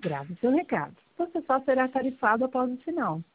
Grave seu recado. Você só será tarifado após o sinal.